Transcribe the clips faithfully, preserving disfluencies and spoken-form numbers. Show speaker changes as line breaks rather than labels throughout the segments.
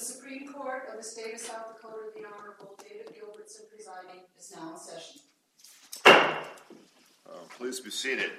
The Supreme Court of the State of South Dakota, the Honorable David Gilbertson presiding, is now in session.
Uh, please be seated.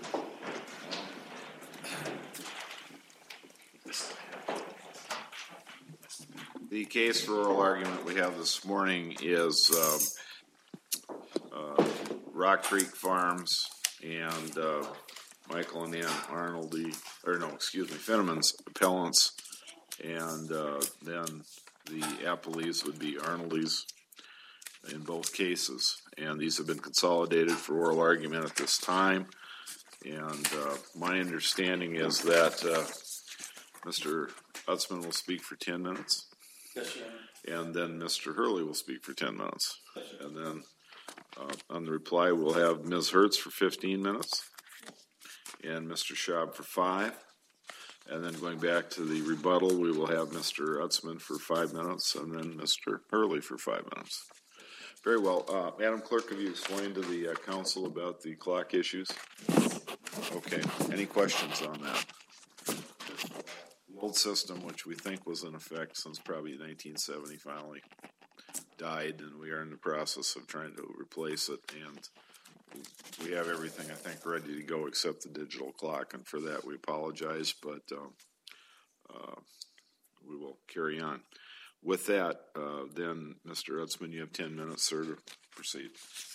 The case for oral argument we have this morning is uh, uh, Rock Creek Farms and uh, Michael and Ann Arnoldy, or no, excuse me, Finneman's appellants, and uh, then the appellees would be Arnoldy's in both cases. And these have been consolidated for oral argument at this time. And uh, my understanding is that uh, Mister Utzman will speak for ten minutes.
Yes, sir.
And then Mister Hurley will speak for ten minutes. Yes, and then uh, on the reply, we'll have Miz Hertz for fifteen minutes and Mister Schaub for five. And then going back to the rebuttal, we will have Mister Utzman for five minutes and then Mister Hurley for five minutes. Very well. Uh, Madam Clerk, have you explained to the uh, council about the clock issues? Okay. Any questions on that? The old system, which we think was in effect since probably nineteen seventy, finally died, and we are in the process of trying to replace it. And we have everything, I think, ready to go except the digital clock, and for that we apologize, but uh, uh, we will carry on. With that, uh, then, Mister Utzman, you have ten minutes, sir, to proceed.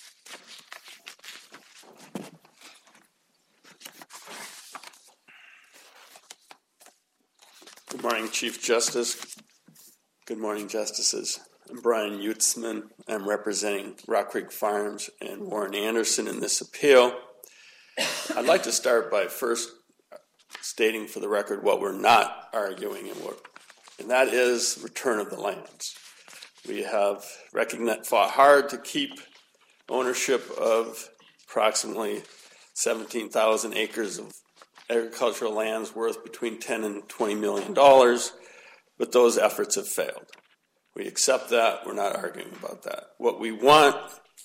Good morning, Chief Justice. Good morning, Justices. I'm Brian Utzman. I'm representing Rock Creek Farms and Warren Anderson in this appeal. I'd like to start by first stating for the record what we're not arguing, and, what, and that is return of the lands. We have recognized, fought hard to keep ownership of approximately seventeen thousand acres of agricultural lands worth between ten and twenty million dollars, but those efforts have failed. We accept that. We're not arguing about that. What we want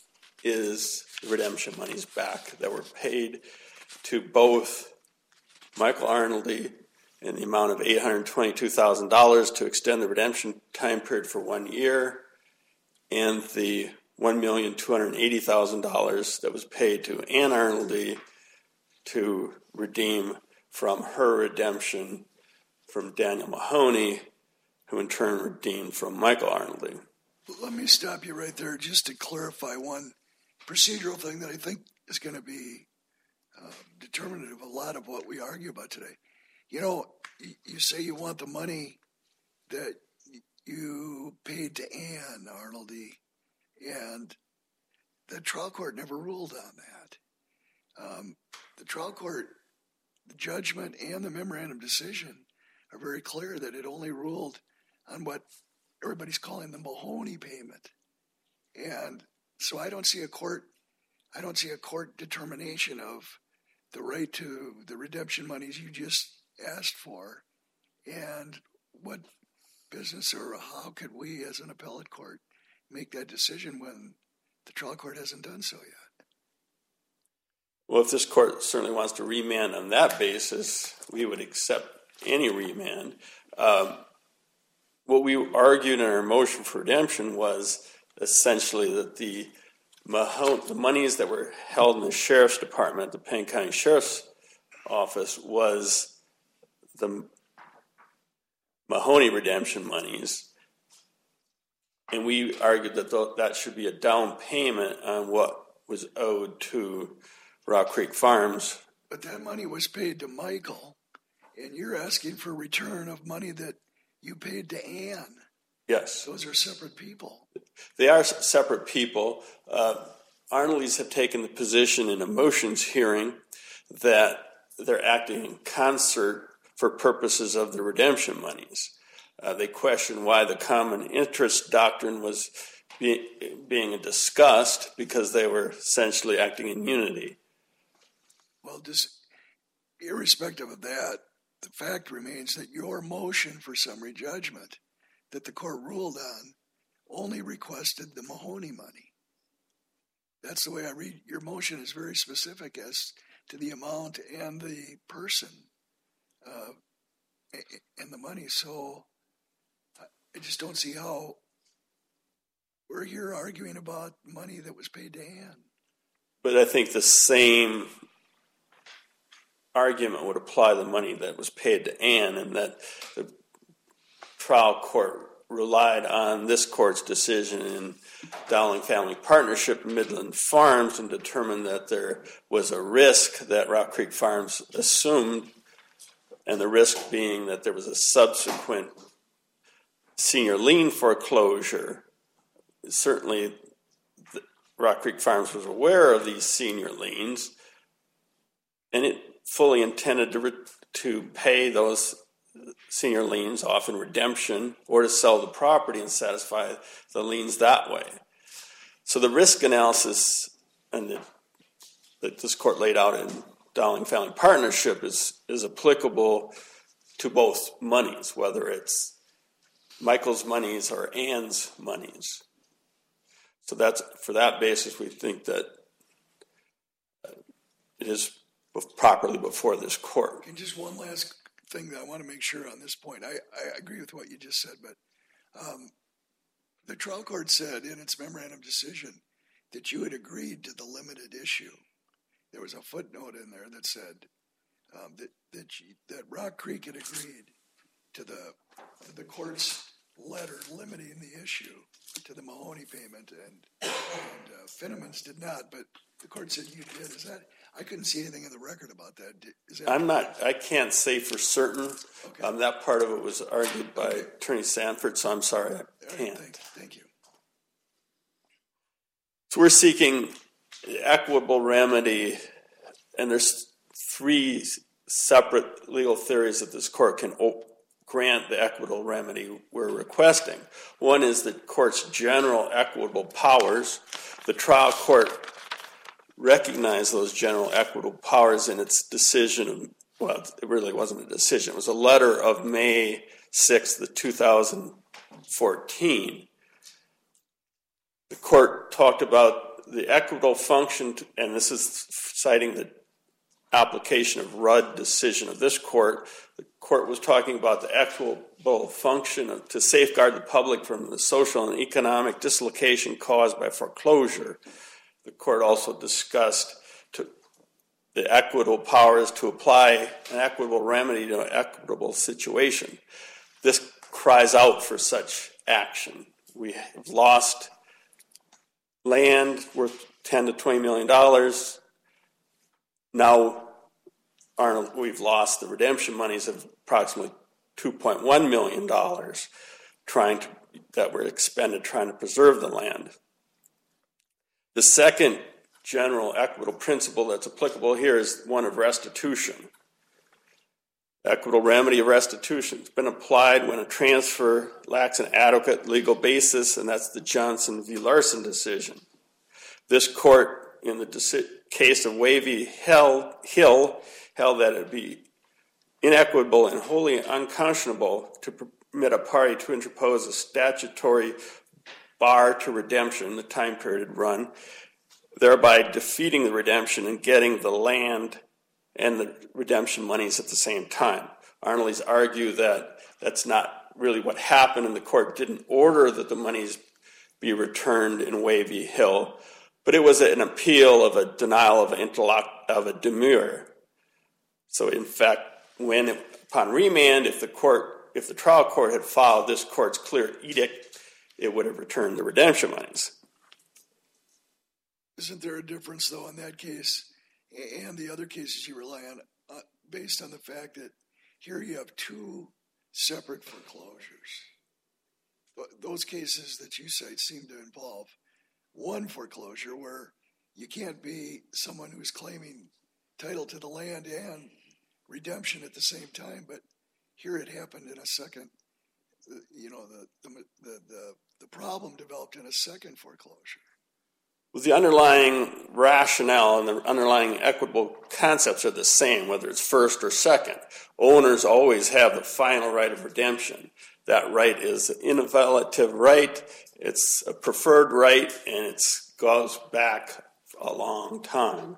is the redemption monies back that were paid to both Michael Arnoldy in the amount of eight hundred twenty-two thousand dollars to extend the redemption time period for one year, and the one million two hundred eighty thousand dollars that was paid to Ann Arnoldy to redeem from her redemption from Daniel Mahoney, who in turn redeemed from Michael Arnoldy.
Let me stop you right there just to clarify one procedural thing that I think is going to be uh, determinative of a lot of what we argue about today. You know, you say you want the money that you paid to Ann Arnoldy, and the trial court never ruled on that. Um, the trial court, the judgment and the memorandum decision are very clear that it only ruled on what everybody's calling the Mahoney payment. And so I don't see a court, I don't see a court determination of the right to the redemption monies you just asked for. And what business or how could we as an appellate court make that decision when the trial court hasn't done so yet?
Well, if this court certainly wants to remand on that basis, we would accept any remand. Um, what we argued in our motion for redemption was essentially that the, Mahon- the monies that were held in the Sheriff's Department, the Penn County Sheriff's Office, was the Mahoney redemption monies. And we argued that th- that should be a down payment on what was owed to Rock Creek Farms.
But that money was paid to Michael, and you're asking for return of money that you paid to Ann.
Yes.
Those are separate people.
They are separate people. Uh, Arnoldy's have taken the position in a motions hearing that they're acting in concert for purposes of the redemption monies. Uh, they question why the common interest doctrine was be- being discussed, because they were essentially acting in unity.
Well, just irrespective of that, the fact remains that your motion for summary judgment that the court ruled on only requested the Mahoney money. That's the way I read your motion. Is very specific as to the amount and the person uh, and the money. So I just don't see how we're here arguing about money that was paid to Ann.
But I think the same argument would apply to the money that was paid to Ann, and that the trial court relied on this court's decision in Dowling Family Partnership and Midland Farms and determined that there was a risk that Rock Creek Farms assumed, and the risk being that there was a subsequent senior lien foreclosure. Certainly, Rock Creek Farms was aware of these senior liens, and it fully intended to, re- to pay those senior liens off in redemption or to sell the property and satisfy the liens that way. So the risk analysis and the, that this court laid out in Dowling Family Partnership is, is applicable to both monies, whether it's Michael's monies or Ann's monies. So that's, for that basis, we think that it is properly before this court.
And just one last thing that I want to make sure on this point. I, I agree with what you just said, but um, the trial court said in its memorandum decision that you had agreed to the limited issue. There was a footnote in there that said um, that that, you, that Rock Creek had agreed to the to the court's letter limiting the issue to the Mahoney payment, and, and uh, Finnemans did not, but the court said you did. Is that? I couldn't see anything in the record about that. Is that
I'm not, I can't say for certain.
Okay.
Um, that part of it was argued by okay. Attorney Sanford, so I'm sorry, I can't.
Right, thank, thank you.
So we're seeking equitable remedy, and there's three separate legal theories that this court can op- grant the equitable remedy we're requesting. One is the court's general equitable powers. The trial court recognized those general equitable powers in its decision. Well, it really wasn't a decision. It was a letter of May sixth, two thousand fourteen. The court talked about the equitable function, to, and this is citing the application of Rudd decision of this court. The court was talking about the equitable function of, to safeguard the public from the social and economic dislocation caused by foreclosure. The court also discussed to the equitable powers to apply an equitable remedy to an equitable situation. This cries out for such action. We have lost land worth ten to twenty million dollars. Now Arnold, we've lost the redemption monies of approximately two point one million dollars trying to, that were expended trying to preserve the land. The second general equitable principle that's applicable here is one of restitution. Equitable remedy of restitution has been applied when a transfer lacks an adequate legal basis, and that's the Johnson v. Larson decision. This court, in the deci- case of Wavy Hill, Hill, held that it would be inequitable and wholly unconscionable to permit a party to interpose a statutory bar to redemption, the time period run, thereby defeating the redemption and getting the land and the redemption monies at the same time. Arnold's argue that that's not really what happened, and the court didn't order that the monies be returned in Wavy Hill, but it was an appeal of a denial of, interlock, of a demurrer. So in fact, when upon remand, if the court, if the trial court had followed this court's clear edict, it would have returned the redemption monies.
Isn't there a difference, though, in that case and the other cases you rely on, uh, based on the fact that here you have two separate foreclosures? Those cases that you cite seem to involve one foreclosure where you can't be someone who's claiming title to the land and redemption at the same time, but here it happened in a second. You know, the the the the, the problem developed in a second foreclosure.
Well, the underlying rationale and the underlying equitable concepts are the same, whether it's first or second. Owners always have the final right of redemption. That right is an inviolative right. It's a preferred right, and it goes back a long time.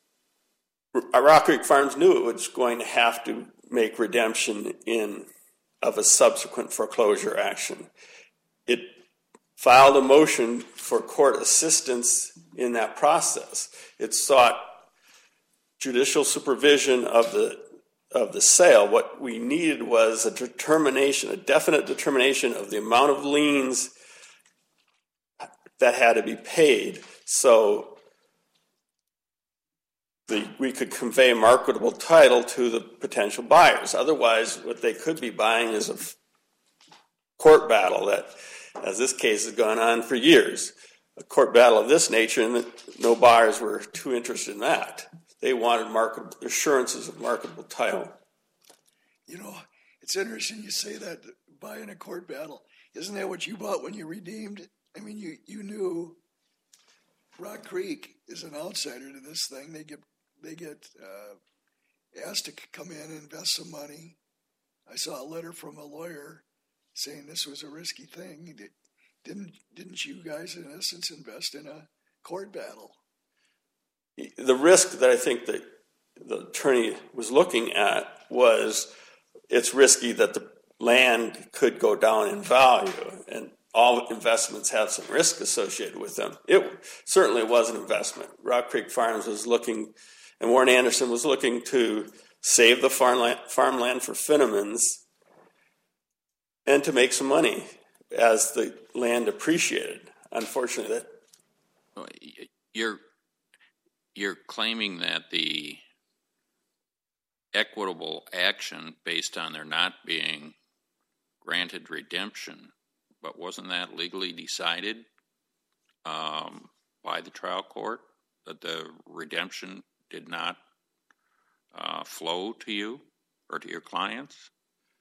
Rock Creek Farms knew it was going to have to make redemption in of a subsequent foreclosure action. It filed a motion for court assistance in that process. It sought judicial supervision of the of the sale. What we needed was a determination, a definite determination of the amount of liens that had to be paid, so the, we could convey marketable title to the potential buyers. Otherwise, what they could be buying is a court battle that, as this case has gone on for years, a court battle of this nature, and no buyers were too interested in that. They wanted marketable assurances of marketable title.
You know, it's interesting you say that, buying a court battle. Isn't that what you bought when you redeemed? I mean, you, you knew Rock Creek is an outsider to this thing. They get they get uh, asked to come in and invest some money. I saw a letter from a lawyer saying this was a risky thing. Didn't didn't you guys, in essence, invest in a court battle?
The risk that I think that the attorney was looking at was it's risky that the land could go down in value, and all investments have some risk associated with them. It certainly was an investment. Rock Creek Farms was looking, and Warren Anderson was looking to save the farmland, farmland for Finnemans and to make some money as the land appreciated. Unfortunately, that
you're you're claiming that the equitable action based on there not being granted redemption, but wasn't that legally decided um, by the trial court that the redemption did not uh, flow to you or to your clients?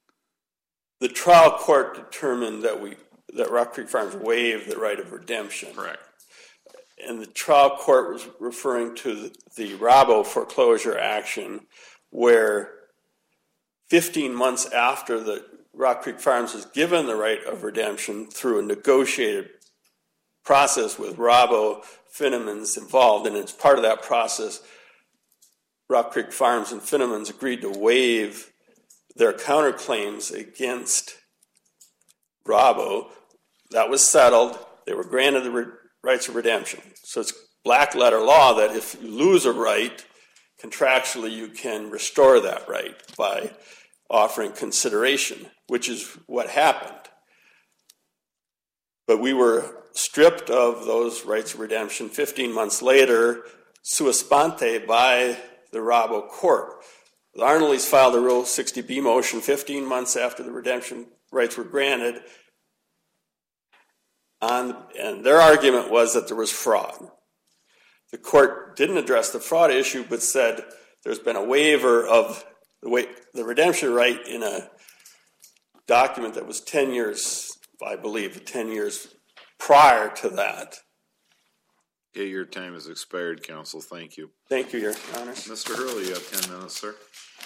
The trial court determined that we that Rock Creek Farms waived the right of redemption.
Correct.
And the trial court was referring to the, the Rabo foreclosure action, where fifteen months after the Rock Creek Farms was given the right of redemption through a negotiated process with Rabo, Finnemans involved, and as part of that process, Rock Creek Farms and Finnemans agreed to waive their counterclaims against Rabo. That was settled. They were granted the re- rights of redemption. So it's black letter law that if you lose a right, contractually you can restore that right by offering consideration, which is what happened. But we were stripped of those rights of redemption fifteen months later, sua sponte, by the Rabo court. The Arnolys filed a Rule sixty B motion fifteen months after the redemption rights were granted, on, and their argument was that there was fraud. The court didn't address the fraud issue, but said there's been a waiver of the, wa- the redemption right in a document that was ten years, I believe, ten years prior to that.
Okay, your time has expired, counsel. Thank you.
Thank you, Your Honor.
Mister Hurley, you have ten minutes, sir.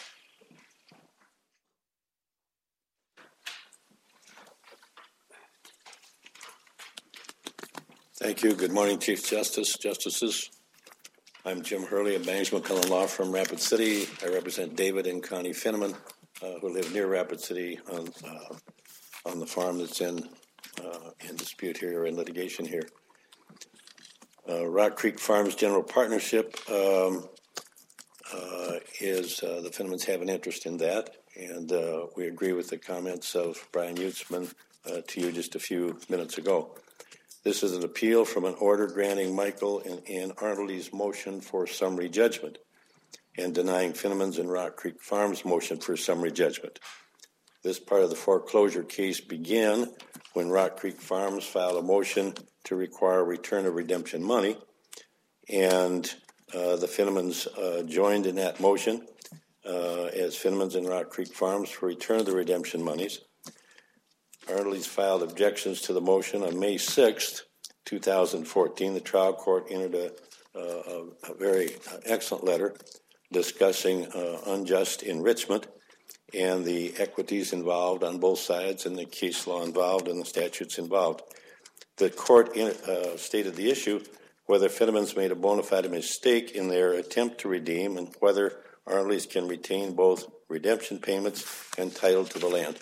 Thank you. Good morning, Chief Justice, Justices. I'm Jim Hurley of Bangs McCullen Law Firm, Rapid City. I represent David and Connie Finneman, uh, who live near Rapid City on uh, on the farm that's in uh, in dispute here, or in litigation here. Uh, Rock Creek Farms General Partnership um, uh, is, uh, the Finnemans have an interest in that, and uh, we agree with the comments of Brian Utzman uh, to you just a few minutes ago. This is an appeal from an order granting Michael and Ann Arnoldy's motion for summary judgment and denying Finnemans and Rock Creek Farms' motion for summary judgment. This part of the foreclosure case began when Rock Creek Farms filed a motion to require return of redemption money, and uh, the Finnemans uh, joined in that motion uh, as Finnemans and Rock Creek Farms for return of the redemption monies. Arnoldy's filed objections to the motion on May sixth, two thousand fourteen. The trial court entered a, a, a very excellent letter discussing uh, unjust enrichment and the equities involved on both sides and the case law involved and the statutes involved. The court in, uh, stated the issue whether Finnemans made a bona fide mistake in their attempt to redeem and whether Arnoldy's can retain both redemption payments and title to the land.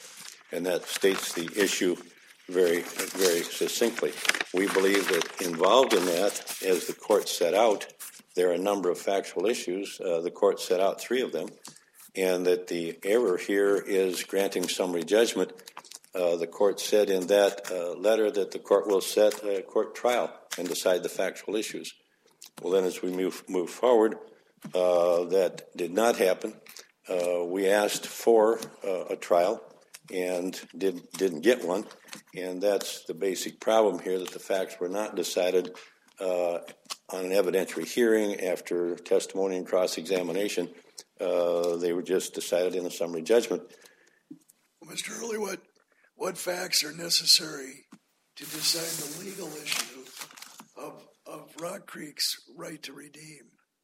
and that states the issue very, very succinctly. We believe that involved in that, as the court set out, there are a number of factual issues. Uh, the court set out three of them, and that the error here is granting summary judgment. Uh, the court said in that uh, letter that the court will set a court trial and decide the factual issues. Well, then as we move, move forward, uh, that did not happen. Uh, we asked for uh, a trial and did, didn't get one, and that's the basic problem here, that the facts were not decided uh, on an evidentiary hearing after testimony and cross-examination. Uh, they were just decided in a summary judgment.
Mister Hurley, what, what facts are necessary to decide the legal issue of, of Rock Creek's right to redeem?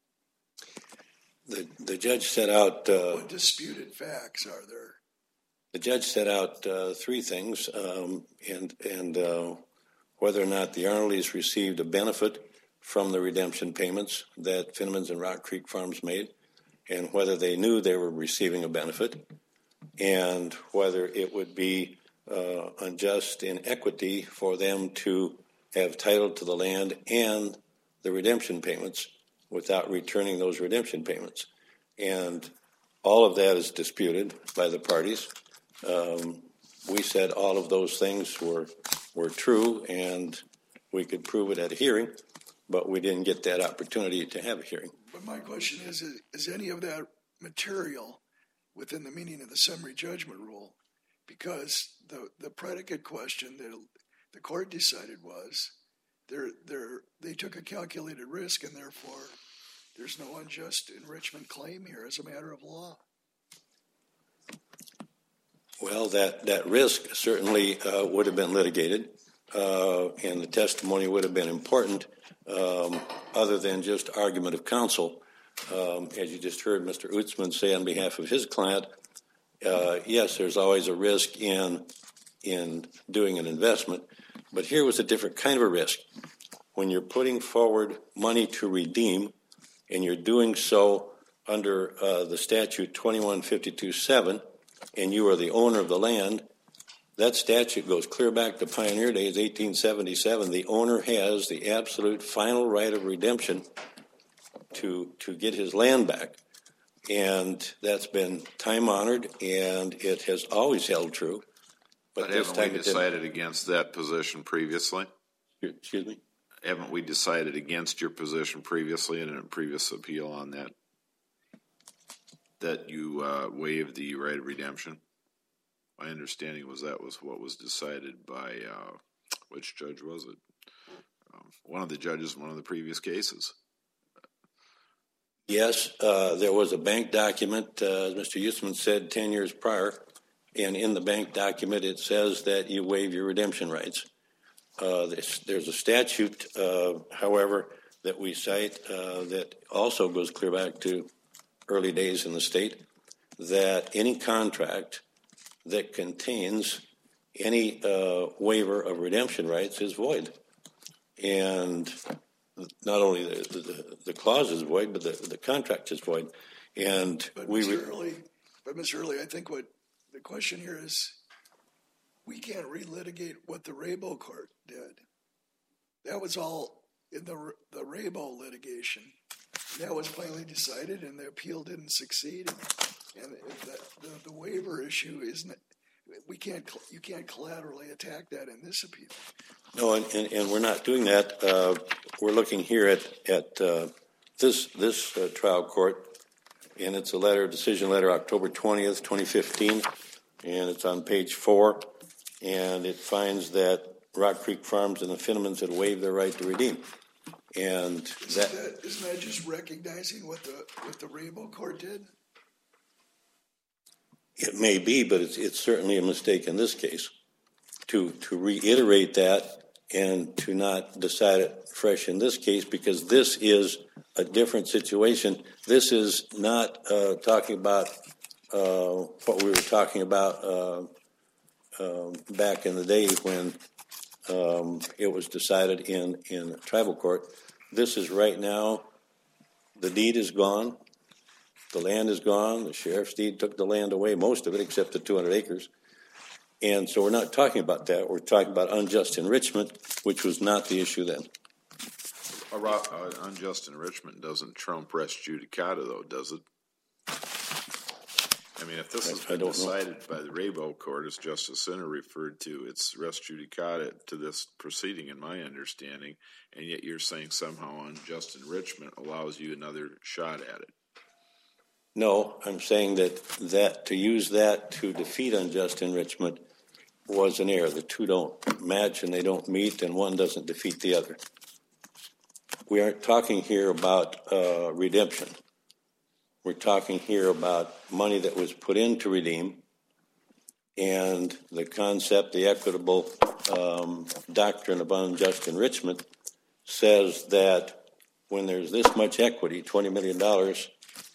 The, the judge set out... Uh,
what disputed facts are there?
The judge set out uh, three things, um, and, and uh, whether or not the Arnolds received a benefit from the redemption payments that Finnemans and Rock Creek Farms made, and whether they knew they were receiving a benefit, and whether it would be uh, unjust in equity for them to have title to the land and the redemption payments without returning those redemption payments. And all of that is disputed by the parties. Um, we said all of those things were were true, and we could prove it at a hearing, but we didn't get that opportunity to have a hearing.
But my question is, is, is any of that material within the meaning of the summary judgment rule? Because the, the predicate question that the court decided was they're, they're, they took a calculated risk, and therefore there's no unjust enrichment claim here as a matter of law.
Well, that, that risk certainly uh, would have been litigated, uh, and the testimony would have been important, um, other than just argument of counsel. Um, as you just heard Mister Utzman say on behalf of his client, uh, yes, there's always a risk in, in doing an investment, but here was a different kind of a risk. When you're putting forward money to redeem, and you're doing so under uh, the statute twenty-one fifty-two seven, and you are the owner of the land, that statute goes clear back to pioneer days, eighteen seventy-seven. The owner has the absolute final right of redemption to to get his land back. And that's been time-honored, and it has always held true. But,
But
this
haven't
time
we
it didn't.
decided against that position previously?
Excuse me?
Haven't we decided against your position previously in a previous appeal on that? That you uh, waived the right of redemption? My understanding was that was what was decided by, uh, which judge was it? Um, one of the judges in one of the previous cases.
Yes, uh, there was a bank document, uh, as Mister Utzman said, ten years prior, and in the bank document it says that you waive your redemption rights. Uh, there's, there's a statute, uh, however, that we cite uh, that also goes clear back to early days in the state, that any contract that contains any uh, waiver of redemption rights is void. And not only the, the, the clause is void, but the, the contract is void. And
but
we
Mister
Re-
Early, but Mister Early, I think what the question here is, we can't relitigate what the Rabo court did. That was all in the the Rabo litigation. That was finally decided, and the appeal didn't succeed. And, and if that, the, the waiver issue isn't, we can't, you can't collaterally attack that in this appeal.
No, and, and, and we're not doing that. Uh, we're looking here at at uh, this this uh, trial court, and it's a letter, decision letter, October twentieth, twenty fifteen, and it's on page four, and it finds that Rock Creek Farms and the Finnemans had waived their right to redeem. And
isn't
that,
that isn't that just recognizing what the what the Rabo court did?
it may be, but it's it's certainly a mistake in this case to to reiterate that and to not decide it fresh in this case, because this is a different situation. This is not uh, talking about uh, what we were talking about uh, uh, back in the day when um, it was decided in in tribal court. This is right now. The deed is gone. The land is gone. The sheriff's deed took the land away, most of it, except the two hundred acres. And so we're not talking about that. We're talking about unjust enrichment, which was not the issue then.
A ro- uh, unjust enrichment doesn't trump res judicata, though, does it? I mean, if this has
I
been
don't know.
decided by the Raybo Court, as Justice Sinner referred to, it's res judicata to this proceeding, in my understanding, and yet you're saying somehow unjust enrichment allows you another shot at it.
No, I'm saying that, that to use that to defeat unjust enrichment was an error. The two don't match and they don't meet, and one doesn't defeat the other. We aren't talking here about uh, redemption. We're talking here about money that was put in to redeem, and the concept, the equitable um, doctrine of unjust enrichment says that when there's this much equity, twenty million dollars,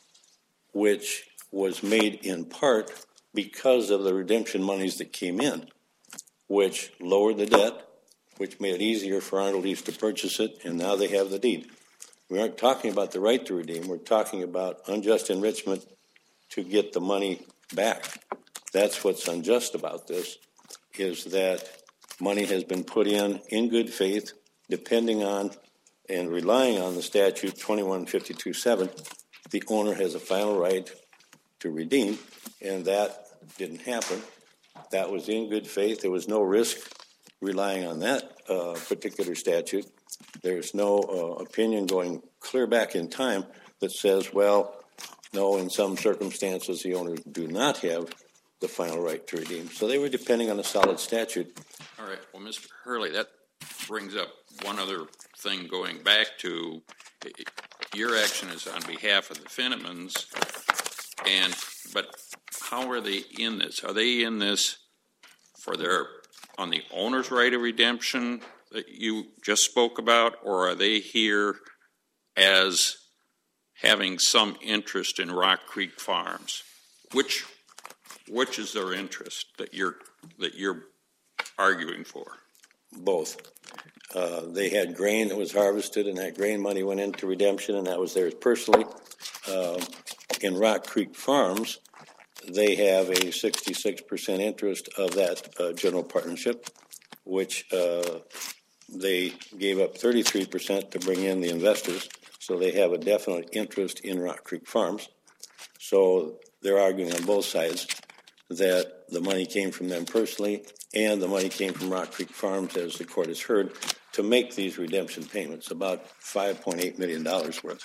which was made in part because of the redemption monies that came in, which lowered the debt, which made it easier for Arnold East to purchase it, and now they have the deed. We aren't talking about the right to redeem. We're talking about unjust enrichment to get the money back. That's what's unjust about this, is that money has been put in in good faith, depending on and relying on the statute twenty-one fifty-two seven. The owner has a final right to redeem, and that didn't happen. That was in good faith. There was no risk relying on that uh, particular statute. There's no uh, opinion going clear back in time that says, well, no, in some circumstances the owners do not have the final right to redeem. So they were depending on a solid statute.
All right. Well, Mister Hurley, that brings up one other thing going back to your action is on behalf of the Finnemans, and but how are they in this? Are they in this for their on the owner's right of redemption that you just spoke about, or are they here as having some interest in Rock Creek Farms? Which which is their interest that you're that you're arguing for?
Both. Uh, they had grain that was harvested, and that grain money went into redemption, and that was theirs personally. Uh, in Rock Creek Farms, they have a sixty-six percent interest of that uh, general partnership, which uh, they gave up thirty-three percent to bring in the investors, so they have a definite interest in Rock Creek Farms. So they're arguing on both sides that the money came from them personally and the money came from Rock Creek Farms, as the court has heard, to make these redemption payments, about five point eight million dollars worth.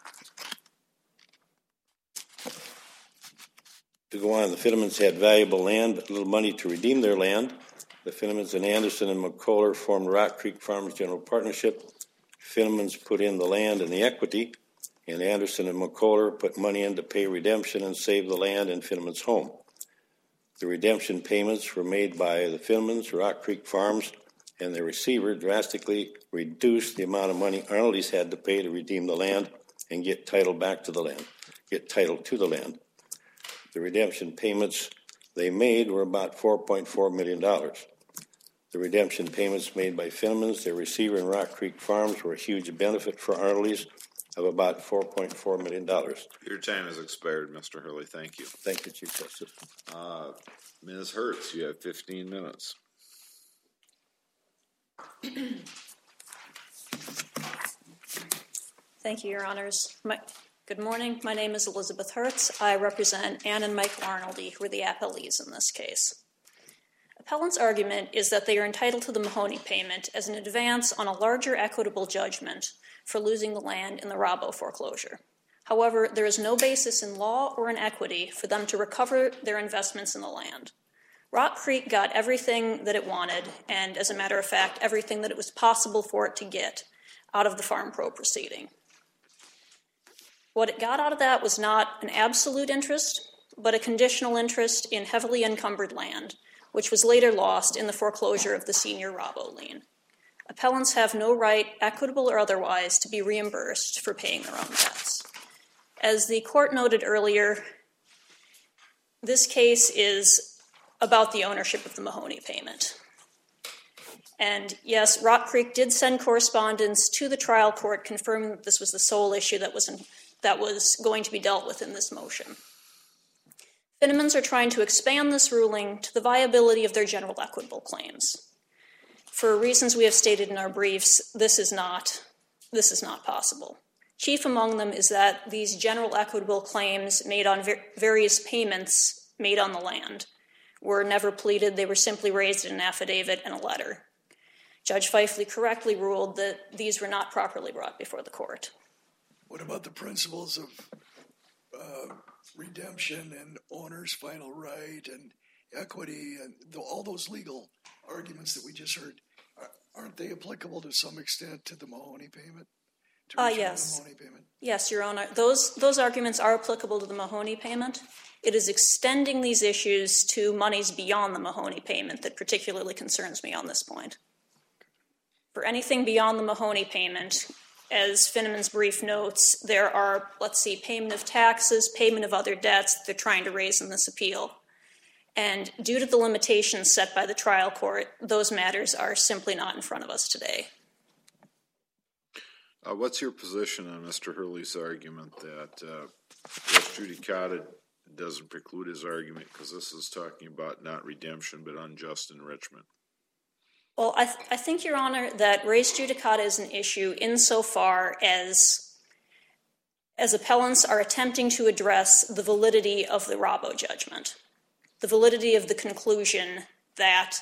To go on, the Finnemans had valuable land, but little money to redeem their land. The Finnemans and Anderson and McCullough formed Rock Creek Farms General Partnership. Finnemans put in the land and the equity, and Anderson and McCullough put money in to pay redemption and save the land in Finnemans' home. The redemption payments were made by the Finnemans, Rock Creek Farms, and the receiver drastically reduced the amount of money Arnold East had to pay to redeem the land and get title back to the land, get title to the land. The redemption payments they made were about four point four million dollars. The redemption payments made by Finnemans, their receiver, and Rock Creek Farms were a huge benefit for Arnold East of about four point four million dollars.
Your time has expired, Mister Hurley. Thank you.
Thank you, Chief Justice.
Uh, Miz Hertz, you have fifteen minutes.
Thank you, Your Honors. My, good morning. My name is Elizabeth Hertz. I represent Ann and Michael Arnoldy, who are the appellees in this case. Appellant's argument is that they are entitled to the Mahoney payment as an advance on a larger equitable judgment for losing the land in the Rabo foreclosure. However, there is no basis in law or in equity for them to recover their investments in the land. Rock Creek got everything that it wanted, and as a matter of fact, everything that it was possible for it to get out of the Farm Pro proceeding. What it got out of that was not an absolute interest, but a conditional interest in heavily encumbered land, which was later lost in the foreclosure of the senior Rabo lien. Appellants have no right, equitable or otherwise, to be reimbursed for paying their own debts. As the court noted earlier, this case is about the ownership of the Mahoney payment. And yes, Rock Creek did send correspondence to the trial court confirming that this was the sole issue that was, in, that was going to be dealt with in this motion. Finnemans are trying to expand this ruling to the viability of their general equitable claims. For reasons we have stated in our briefs, this is not, this is not possible. Chief among them is that these general equitable claims made on ver- various payments made on the land were never pleaded. They were simply raised in an affidavit and a letter. Judge Fifley correctly ruled that these were not properly brought before the court.
What about the principles of uh, redemption and owner's final right and equity and the, all those legal arguments that we just heard? Aren't they applicable to some extent to the Mahoney payment? To
Uh,
return
yes.
the Mahoney payment?
Yes, Your Honor. Those, those arguments are applicable to the Mahoney payment. It is extending these issues to monies beyond the Mahoney payment that particularly concerns me on this point. For anything beyond the Mahoney payment, as Finneman's brief notes, there are, let's see, payment of taxes, payment of other debts that they're trying to raise in this appeal. And due to the limitations set by the trial court, those matters are simply not in front of us today.
Uh, what's your position on Mister Hurley's argument that uh, res judicata doesn't preclude his argument because this is talking about not redemption but unjust enrichment?
Well, I, th- I think, Your Honor, that res judicata is an issue insofar as, as appellants are attempting to address the validity of the Rabo judgment, the validity of the conclusion that,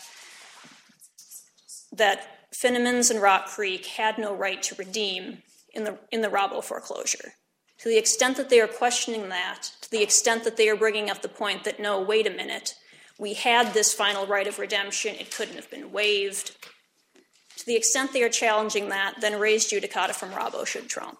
that Finnemans and Rock Creek had no right to redeem in the, in the Rabo foreclosure. To the extent that they are questioning that, to the extent that they are bringing up the point that, no, wait a minute, we had this final right of redemption, it couldn't have been waived. To the extent they are challenging that, then res judicata from Rabo should trump.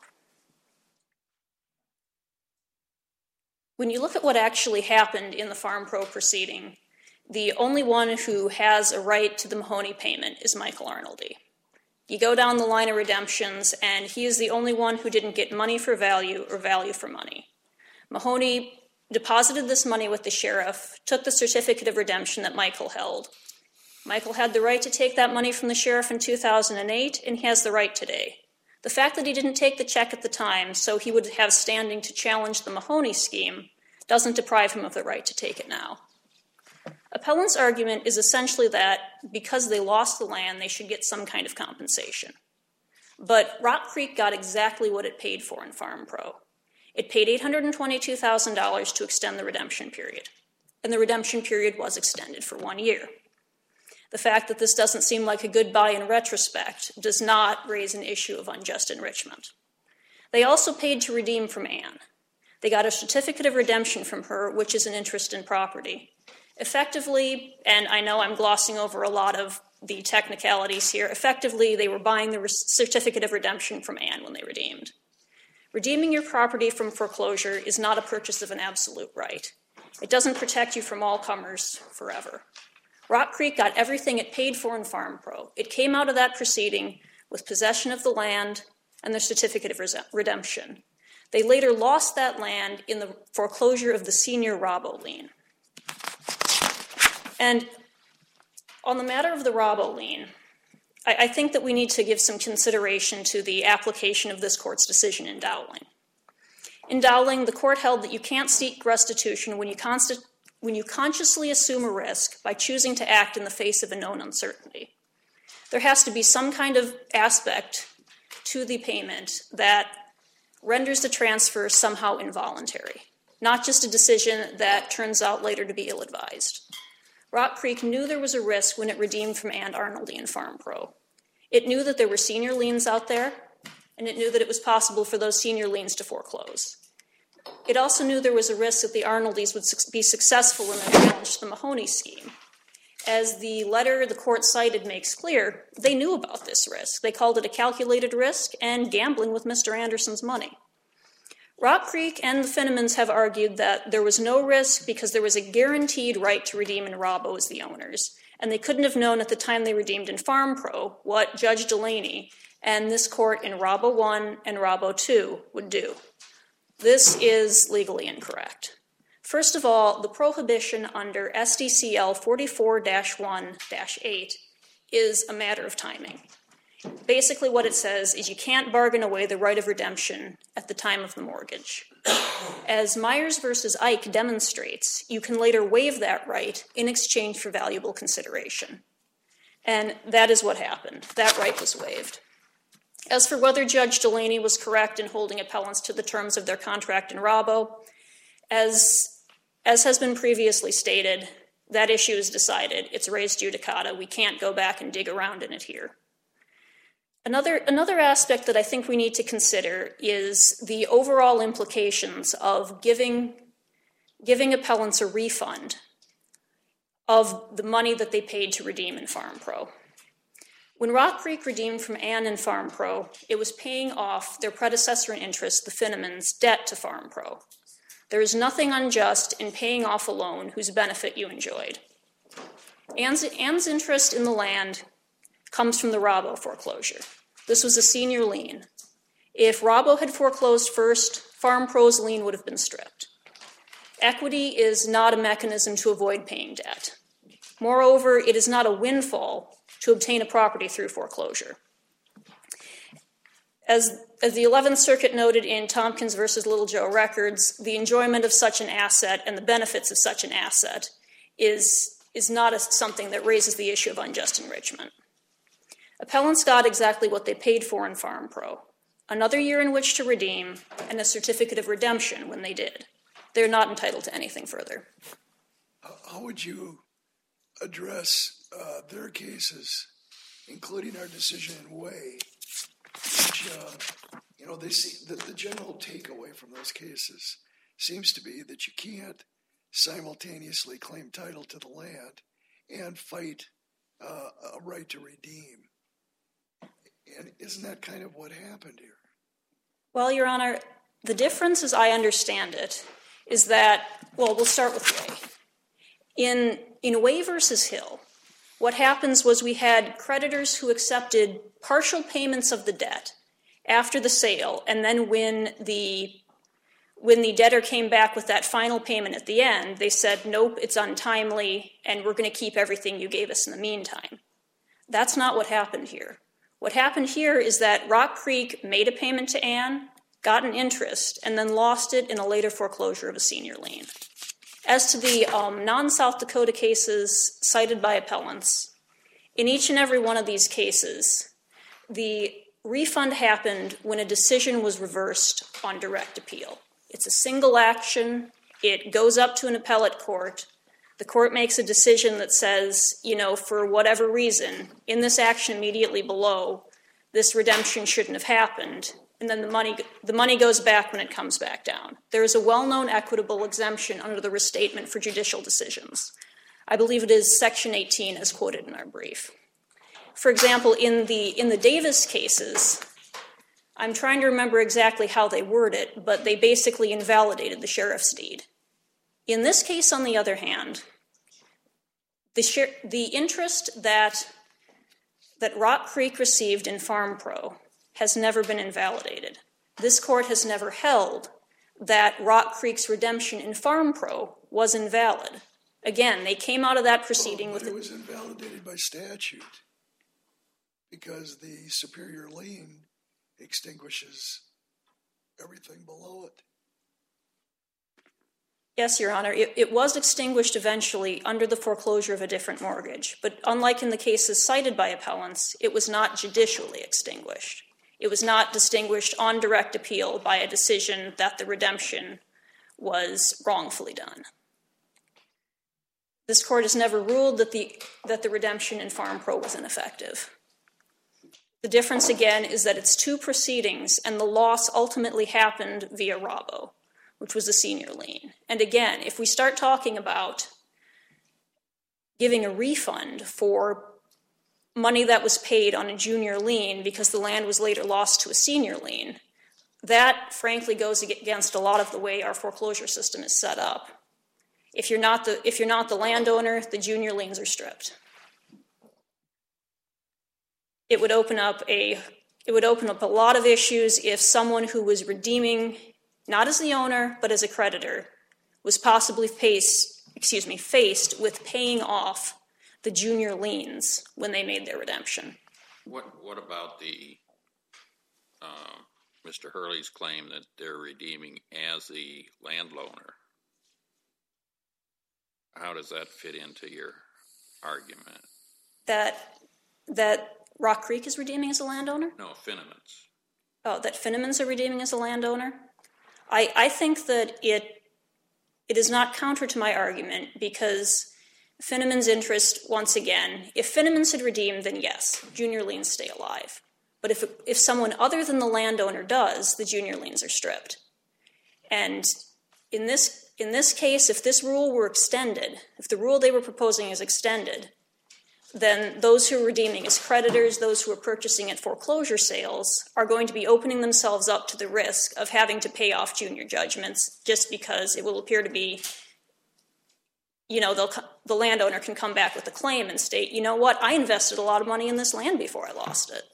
When you look at what actually happened in the Farm Pro proceeding, the only one who has a right to the Mahoney payment is Michael Arnoldy. You go down the line of redemptions, and he is the only one who didn't get money for value or value for money. Mahoney deposited this money with the sheriff, took the certificate of redemption that Michael held. Michael had the right to take that money from the sheriff in two thousand eight, and he has the right today. The fact that he didn't take the check at the time so he would have standing to challenge the Mahoney scheme doesn't deprive him of the right to take it now. Appellant's argument is essentially that because they lost the land, they should get some kind of compensation. But Rock Creek got exactly what it paid for in Farm Pro. It paid eight hundred twenty-two thousand dollars to extend the redemption period, and the redemption period was extended for one year. The fact that this doesn't seem like a goodbye in retrospect does not raise an issue of unjust enrichment. They also paid to redeem from Anne. They got a certificate of redemption from her, which is an interest in property. Effectively, and I know I'm glossing over a lot of the technicalities here, effectively they were buying the certificate of redemption from Anne when they redeemed. Redeeming your property from foreclosure is not a purchase of an absolute right. It doesn't protect you from all comers forever. Rock Creek got everything it paid for in Farm Pro. It came out of that proceeding with possession of the land and the certificate of redemption. They later lost that land in the foreclosure of the senior Rabo lien. And on the matter of the Rabo lien, I, I think that we need to give some consideration to the application of this court's decision in Dowling. In Dowling, the court held that you can't seek restitution when you, consti- when you consciously assume a risk by choosing to act in the face of a known uncertainty. There has to be some kind of aspect to the payment that renders the transfer somehow involuntary, not just a decision that turns out later to be ill-advised. Rock Creek knew there was a risk when it redeemed from Ann Arnoldy in Farm Pro. It knew that there were senior liens out there, and it knew that it was possible for those senior liens to foreclose. It also knew there was a risk that the Arnoldys would be successful in their challenge to the Mahoney scheme. As the letter the court cited makes clear, they knew about this risk. They called it a calculated risk and gambling with Mister Anderson's money. Rock Creek and the Finnemans have argued that there was no risk because there was a guaranteed right to redeem in Rabo as the owners, and they couldn't have known at the time they redeemed in Farm Pro what Judge Delaney and this court in Rabo one and Rabo two would do. This is legally incorrect. First of all, the prohibition under S D C L forty-four dash one dash eight is a matter of timing. Basically what it says is you can't bargain away the right of redemption at the time of the mortgage. As Myers versus Ike demonstrates, you can later waive that right in exchange for valuable consideration. And that is what happened. That right was waived. As for whether Judge Delaney was correct in holding appellants to the terms of their contract in Rabo, as, as has been previously stated, that issue is decided. It's res judicata. We can't go back and dig around in it here. Another, another aspect that I think we need to consider is the overall implications of giving, giving appellants a refund of the money that they paid to redeem in Farm Pro. When Rock Creek redeemed from Ann in Farm Pro, it was paying off their predecessor in interest, the Finnemans' debt to Farm Pro. There is nothing unjust in paying off a loan whose benefit you enjoyed. Ann's, Ann's interest in the land comes from the Rabo foreclosure. This was a senior lien. If Rabo had foreclosed first, Farm Pro's lien would have been stripped. Equity is not a mechanism to avoid paying debt. Moreover, it is not a windfall to obtain a property through foreclosure. As, as the eleventh Circuit noted in Tompkins versus Little Joe Records, the enjoyment of such an asset and the benefits of such an asset is, is not a, something that raises the issue of unjust enrichment. Appellants got exactly what they paid for in Farm Pro, another year in which to redeem, and a certificate of redemption when they did. They're not entitled to anything further.
How would you address uh, their cases, including our decision in Way, which, uh, you know, they see the, the general takeaway from those cases seems to be that you can't simultaneously claim title to the land and fight uh, a right to redeem. And isn't that kind of what happened here?
Well, Your Honor, the difference, as I understand it, is that, well, we'll start with Way. In, in Way versus Hill, what happens was we had creditors who accepted partial payments of the debt after the sale, and then when the, when the debtor came back with that final payment at the end, they said, nope, it's untimely, and we're going to keep everything you gave us in the meantime. That's not what happened here. What happened here is that Rock Creek made a payment to Ann, got an interest, and then lost it in a later foreclosure of a senior lien. As to the um, non-South Dakota cases cited by appellants, in each and every one of these cases, the refund happened when a decision was reversed on direct appeal. It's a single action. It goes up to an appellate court. The court makes a decision that says, you know, for whatever reason, in this action immediately below, this redemption shouldn't have happened. And then the money, the money goes back when it comes back down. There is a well-known equitable exemption under the restatement for judicial decisions. I believe it is Section eighteen as quoted in our brief. For example, in the, in the Davis cases, I'm trying to remember exactly how they word it, but they basically invalidated the sheriff's deed. In this case, on the other hand, the, share, the interest that, that Rock Creek received in Farm Pro has never been invalidated. This court has never held that Rock Creek's redemption in Farm Pro was invalid. Again, they came out of that proceeding
well, but
with...
it was invalidated by statute because the superior lien extinguishes everything below it.
Yes, Your Honor, it, it was extinguished eventually under the foreclosure of a different mortgage, but unlike in the cases cited by appellants, it was not judicially extinguished. It was not distinguished on direct appeal by a decision that the redemption was wrongfully done. This court has never ruled that the, that the redemption in Farm Pro was ineffective. The difference, again, is that it's two proceedings, and the loss ultimately happened via Rabo, which was a senior lien. And again, if we start talking about giving a refund for money that was paid on a junior lien because the land was later lost to a senior lien, that frankly goes against a lot of the way our foreclosure system is set up. If you're not the, if you're not the landowner, the junior liens are stripped. It would open up a, it would open up a lot of issues if someone who was redeeming, not as the owner, but as a creditor, was possibly faced, excuse me, faced with paying off the junior liens when they made their redemption.
What What about the uh, Mister Hurley's claim that they're redeeming as the landowner? How does that fit into your argument?
That that Rock Creek is redeeming as a landowner?
No, Finnemans.
Oh, that Finnemans are redeeming as a landowner? I, I think that it it is not counter to my argument because Finnemans' interest, once again, if Finnemans had redeemed, then yes, junior liens stay alive. But if if someone other than the landowner does, the junior liens are stripped. And in this in this case, if this rule were extended, if the rule they were proposing is extended, then those who are redeeming as creditors, those who are purchasing at foreclosure sales, are going to be opening themselves up to the risk of having to pay off junior judgments just because it will appear to be, you know, they'll, the landowner can come back with a claim and state, you know what, I invested a lot of money in this land before I lost it.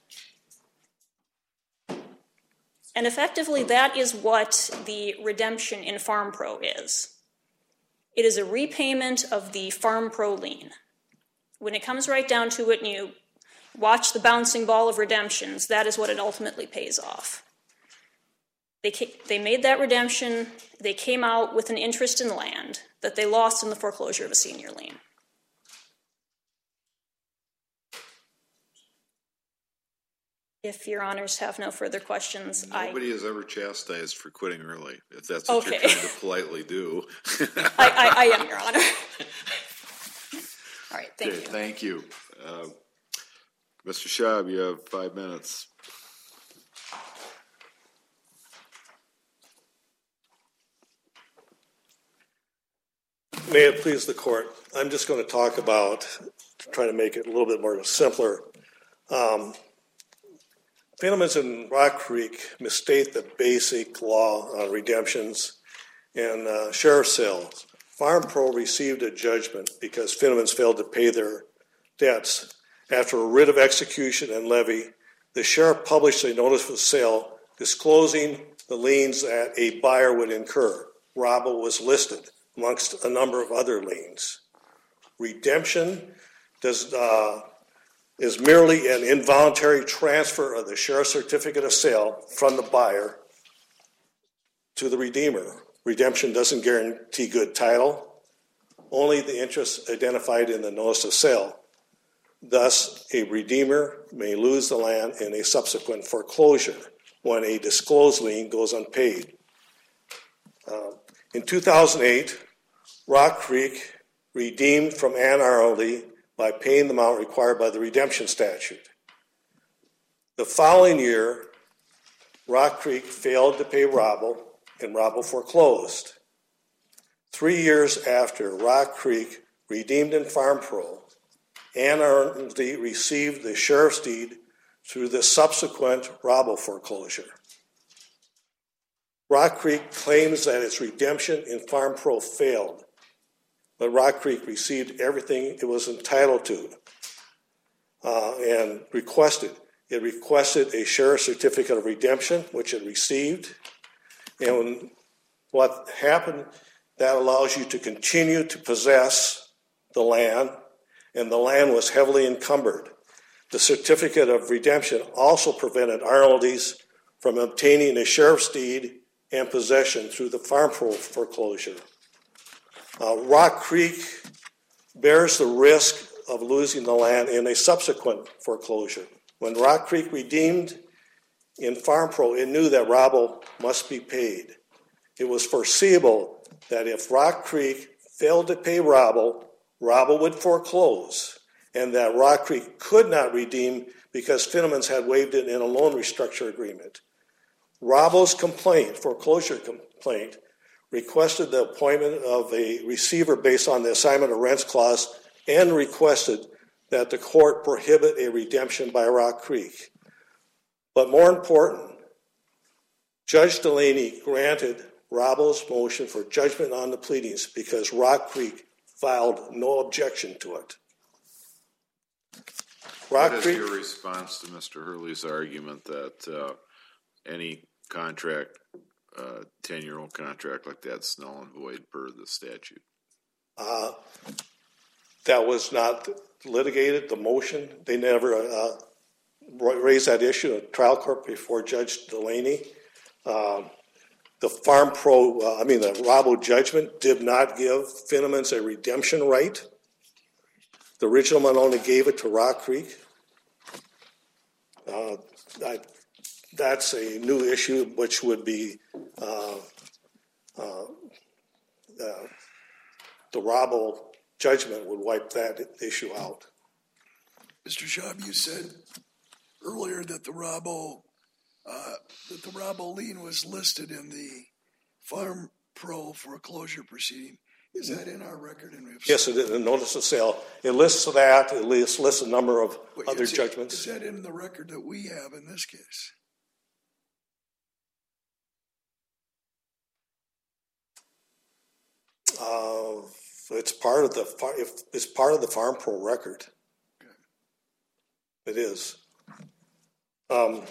And effectively, that is what the redemption in FarmPro is. It is a repayment of the FarmPro lien. When it comes right down to it and you watch the bouncing ball of redemptions, that is what it ultimately pays off. They, they made that redemption, they came out with an interest in land that they lost in the foreclosure of a senior lien. If your honors have no further questions,
Nobody
I...
has ever chastised for quitting early, if that's what
Okay.
you're trying to politely do.
I, I, I am, your honor. All right, thank
Okay,
you.
thank you. Uh, Mister Schaub, you have five minutes.
May it please the court, I'm just going to talk about, try to make it a little bit more simpler. Um, Finnemans and Rock Creek misstate the basic law on redemptions and uh, sheriff sales. FarmPro received a judgment because Finnemans failed to pay their debts. After a writ of execution and levy, the sheriff published a notice of sale disclosing the liens that a buyer would incur. Robbo was listed amongst a number of other liens. Redemption does, uh, is merely an involuntary transfer of the sheriff's certificate of sale from the buyer to the redeemer. Redemption doesn't guarantee good title, only the interest identified in the notice of sale. Thus, a redeemer may lose the land in a subsequent foreclosure when a disclosed lien goes unpaid. Uh, in two thousand eight, Rock Creek redeemed from Ann Arnoldie by paying the amount required by the redemption statute. The following year, Rock Creek failed to pay Robbo, and Robbo foreclosed. Three years after Rock Creek redeemed in FarmPro, Ann Arnoldie received the sheriff's deed through the subsequent Robbo foreclosure. Rock Creek claims that its redemption in FarmPro failed, but Rock Creek received everything it was entitled to uh, and requested. It requested a sheriff's certificate of redemption, which it received. And when, what happened, that allows you to continue to possess the land, and the land was heavily encumbered. The certificate of redemption also prevented Arnoldie's from obtaining a sheriff's deed and possession through the FarmPro foreclosure. Uh, Rock Creek bears the risk of losing the land in a subsequent foreclosure. When Rock Creek redeemed in FarmPro, it knew that Robbo must be paid. It was foreseeable that if Rock Creek failed to pay Robbo, Robbo would foreclose, and that Rock Creek could not redeem because Finnemans had waived it in a loan restructure agreement. Robbo's complaint, foreclosure complaint, requested the appointment of a receiver based on the assignment of rents clause and requested that the court prohibit a redemption by Rock Creek. But more important, Judge Delaney granted Robbo's motion for judgment on the pleadings because Rock Creek filed no objection to it. Rock
What is
Creek,
your response to Mister Hurley's argument that uh, any contract, uh, ten-year-old contract like that's null and void per the statute?
Uh, that was not litigated, the motion. They never uh, raised that issue at trial court before Judge Delaney. Um, the Farm Pro, uh, I mean, the Rabo judgment did not give Finnemans a redemption right. The original one only gave it to Rock Creek. Uh, I, that's a new issue which would be uh, uh, uh, the Rabo judgment would wipe that issue out.
Mister Schaub, you said earlier that the Rabo uh, that the Rabo lien was listed in the Farm Pro foreclosure proceeding. Is that in our record? And
yes, it is. The notice of sale. It lists that. It lists, lists a number of Wait, other
is
judgments.
It, is that in the record that we have in this case?
Uh, it's part of the if it's part of the Farm Pro record. Okay. It is. Um,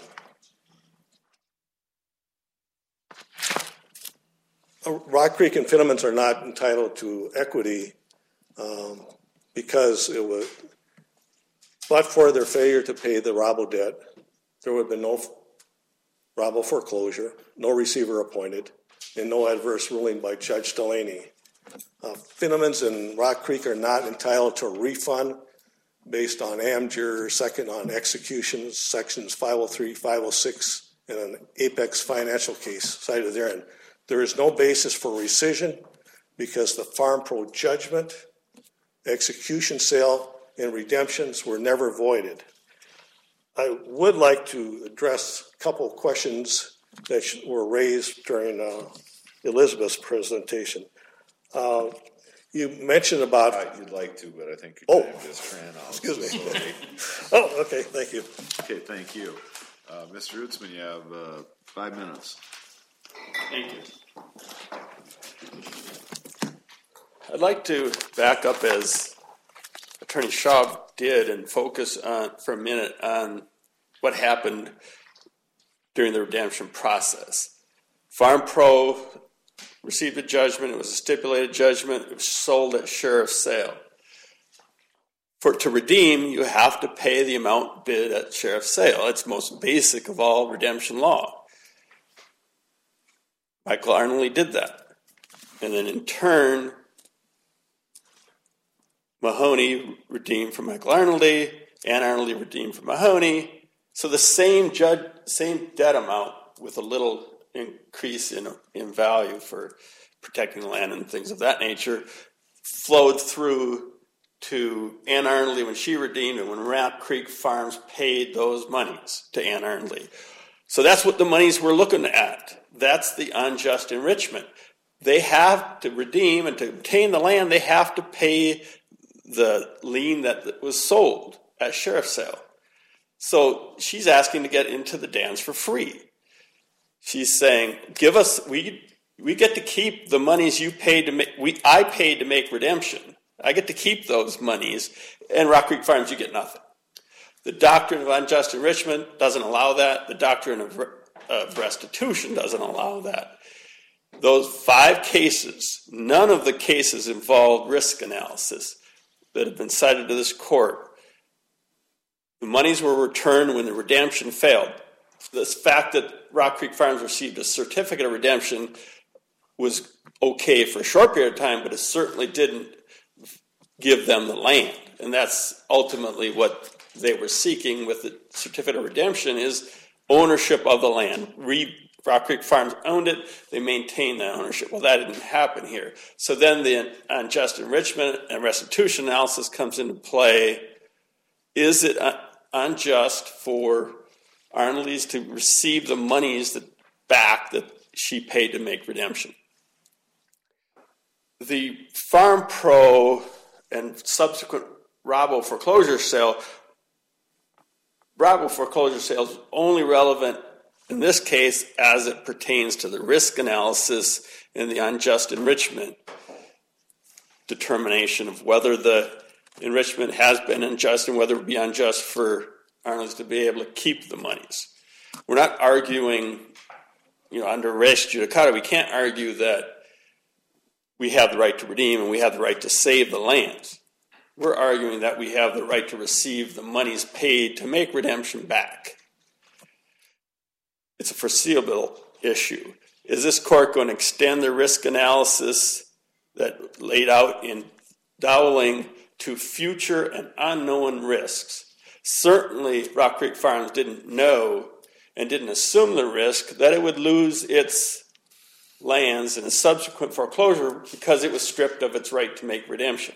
Rock Creek and Finnemans are not entitled to equity um, because it was, but for their failure to pay the Rabo debt, there would have been no Rabo foreclosure, no receiver appointed, and no adverse ruling by Judge Delaney. Uh, Finnemans and Rock Creek are not entitled to a refund based on AmJur, second on executions, sections five oh three, five oh six, and an Apex financial case cited therein. There is no basis for rescission because the Farm Pro judgment, execution sale, and redemptions were never voided. I would like to address a couple of questions that were raised during uh, Elizabeth's presentation. Uh, you mentioned about...
Uh, you'd like to, but I think your
oh,
time just ran out.
Excuse me.
Okay.
Oh, okay, thank you.
Okay, thank you. Uh, Mister Utzman, you have uh, five minutes.
Thank you. I'd like to back up as Attorney Schaub did and focus on, for a minute on what happened during the redemption process. Farm Pro received a judgment. It was a stipulated judgment. It was sold at sheriff's sale. For to redeem, you have to pay the amount bid at sheriff's sale. It's most basic of all redemption law. Michael Arnoldly did that. And then in turn, Mahoney redeemed from Michael Arnoldly, Ann Arnoldly redeemed from Mahoney. So the same judge, same debt amount with a little increase in, in value for protecting the land and things of that nature flowed through to Ann Arnoldly when she redeemed and when Rock Creek Farms paid those monies to Ann Arnoldly. So that's what the monies we're looking at. That's the unjust enrichment. They have to redeem and to obtain the land, they have to pay the lien that was sold at sheriff's sale. So she's asking to get into the dance for free. She's saying, give us, we we get to keep the monies you paid to make, we I paid to make redemption. I get to keep those monies, and Rock Creek Farms, you get nothing. The doctrine of unjust enrichment doesn't allow that. The doctrine of, of restitution doesn't allow that. Those five cases, none of the cases involved risk analysis that have been cited to this court. The monies were returned when the redemption failed. This fact that Rock Creek Farms received a certificate of redemption was okay for a short period of time, but it certainly didn't give them the land. And that's ultimately what they were seeking with the certificate of redemption is ownership of the land. Re- Rock Creek Farms owned it. They maintained that ownership. Well, that didn't happen here. So then the unjust enrichment and restitution analysis comes into play. Is it unjust for Arnoldly's to receive the monies that back that she paid to make redemption? The Farm Pro and subsequent Rabo foreclosure sale, Rabo foreclosure sale is only relevant in this case as it pertains to the risk analysis and the unjust enrichment determination of whether the enrichment has been unjust and whether it would be unjust for Arnold's to be able to keep the monies. We're not arguing, you know, under res judicata, we can't argue that we have the right to redeem and we have the right to save the lands. we're arguing that we have the right to receive the monies paid to make redemption back. It's a foreseeable issue. Is this court going to extend the risk analysis that laid out in Dowling to future and unknown risks? Certainly, Rock Creek Farms didn't know and didn't assume the risk that it would lose its lands in a subsequent foreclosure because it was stripped of its right to make redemption.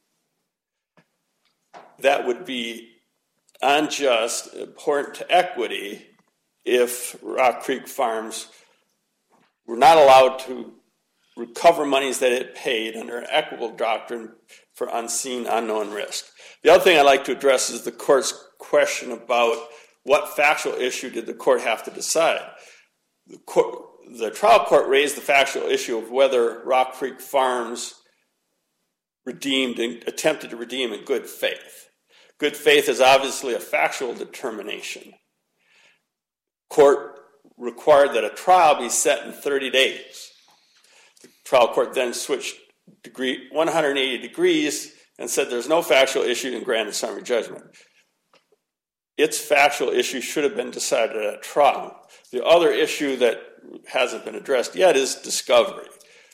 That would be unjust, abhorrent to equity, if Rock Creek Farms were not allowed to recover monies that it paid under an equitable doctrine for unseen, unknown risk. The other thing I'd like to address is the court's question about what factual issue did the court have to decide. The, court, the trial court raised the factual issue of whether Rock Creek Farms redeemed and attempted to redeem in good faith. Good faith is obviously a factual determination. Court required that a trial be set in thirty days. The trial court then switched degree one hundred eighty degrees and said there's no factual issue and granted summary judgment. Its factual issue should have been decided at a trial. The other issue that hasn't been addressed yet is discovery.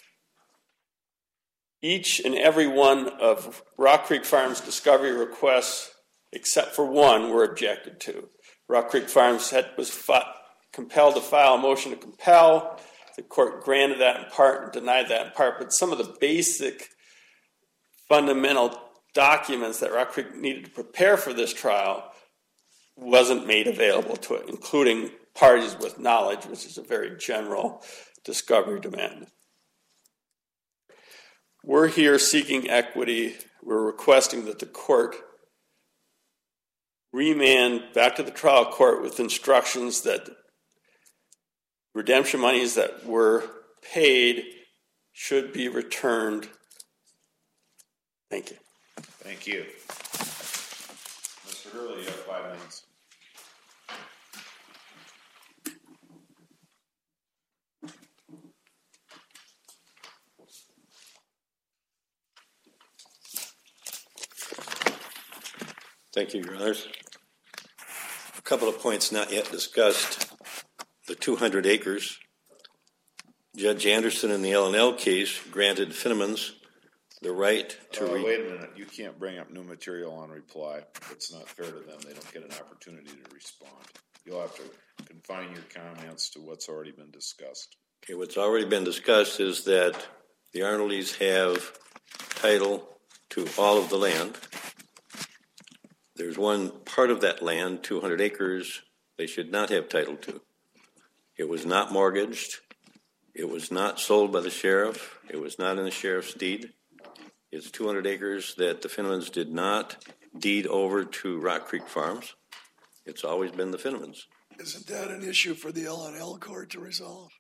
Each and every one of Rock Creek Farms' discovery requests, except for one, were objected to. Rock Creek Farms had, was fought, compelled to file a motion to compel. The court granted that in part and denied that in part, but some of the basic fundamental documents that Rock Creek needed to prepare for this trial wasn't made available to it, including parties with knowledge, which is a very general discovery demand. We're here seeking equity. We're requesting that the court remand back to the trial court with instructions that redemption monies that were paid should be returned. Thank you.
Thank you. Mister Hurley, you have five minutes.
Thank you, Your Honors. A couple of points not yet discussed. The two hundred acres. Judge Anderson in the L and L case granted Finnemans the right to...
Uh,
re-
wait a minute. You can't bring up new material on reply. It's not fair to them. They don't get an opportunity to respond. You'll have to confine your comments to what's already been discussed.
Okay, what's already been discussed is that the Arnolds have title to all of the land. There's one part of that land, two hundred acres, they should not have title to. It was not mortgaged. It was not sold by the sheriff. It was not in the sheriff's deed. It's two hundred acres that the Finnemans did not deed over to Rock Creek Farms. It's always been the Finnemans.
Isn't that an issue for the L and L court to resolve?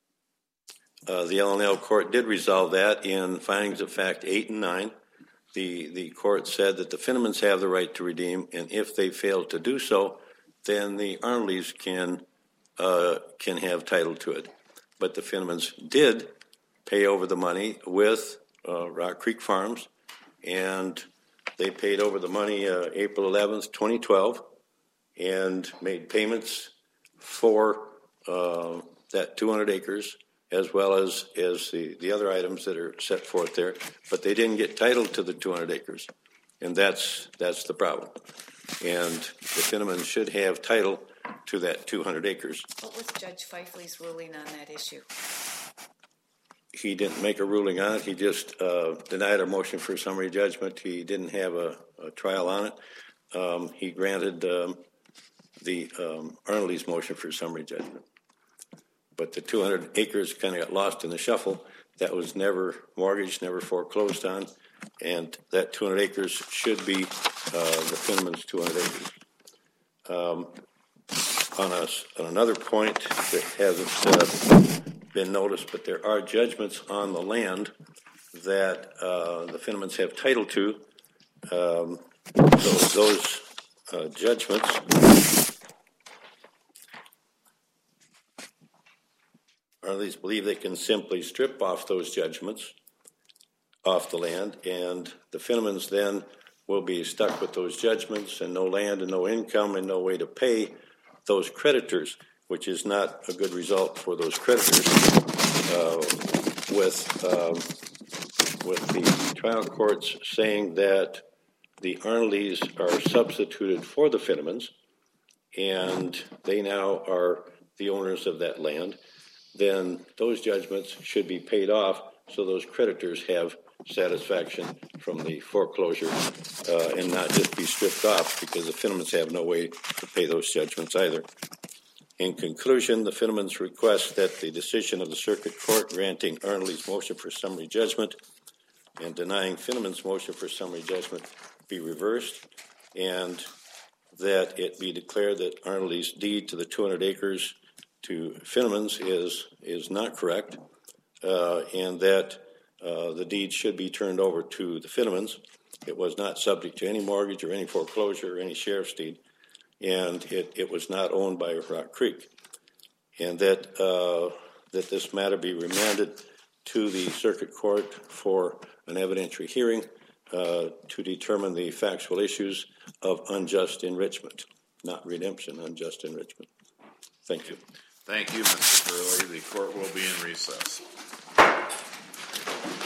Uh, the L and L court did resolve that in findings of fact eight and nine. The, the court said that the Finnemans have the right to redeem, and if they fail to do so, then the Arnolds can uh, can have title to it. But the Finnemans did pay over the money with uh, Rock Creek Farms, and they paid over the money uh, April eleventh, twenty twelve, and made payments for uh, that two hundred acres, as well as, as the, the other items that are set forth there, but they didn't get title to the two hundred acres, and that's that's the problem. And the Finnemans should have title to that two hundred acres.
What was Judge Feifley's ruling on that issue?
He didn't make a ruling on it. He just uh, denied our motion for summary judgment. He didn't have a, a trial on it. Um, he granted um, the um, Arnolds motion for summary judgment. But the two hundred acres kind of got lost in the shuffle. That was never mortgaged, never foreclosed on, and that two hundred acres should be uh, the Finnemans' two hundred acres. Um, on, a, on another point that hasn't uh, been noticed, but there are judgments on the land that uh, the Finnemans have title to. Um, so those uh, judgments... Arnolds believe they can simply strip off those judgments off the land, and the Finnemans then will be stuck with those judgments and no land and no income and no way to pay those creditors, which is not a good result for those creditors. Uh, with um, with the trial courts saying that the Arnoldies are substituted for the Finnemans, and they now are the owners of that land, then those judgments should be paid off so those creditors have satisfaction from the foreclosure uh, and not just be stripped off, because the Finnemans have no way to pay those judgments either. In conclusion, the Finnemans request that the decision of the Circuit Court granting Arnoldi's motion for summary judgment and denying Finneman's motion for summary judgment be reversed, and that it be declared that Arnoldi's deed to the two hundred acres to Finneman's is is not correct, uh, and that uh, the deed should be turned over to the Finnemans. It was not subject to any mortgage or any foreclosure or any sheriff's deed, and it, it was not owned by Rock Creek, and that uh, that this matter be remanded to the Circuit Court for an evidentiary hearing uh, to determine the factual issues of unjust enrichment, not redemption, unjust enrichment. Thank you.
Thank you, Mister Hurley. The court will be in recess.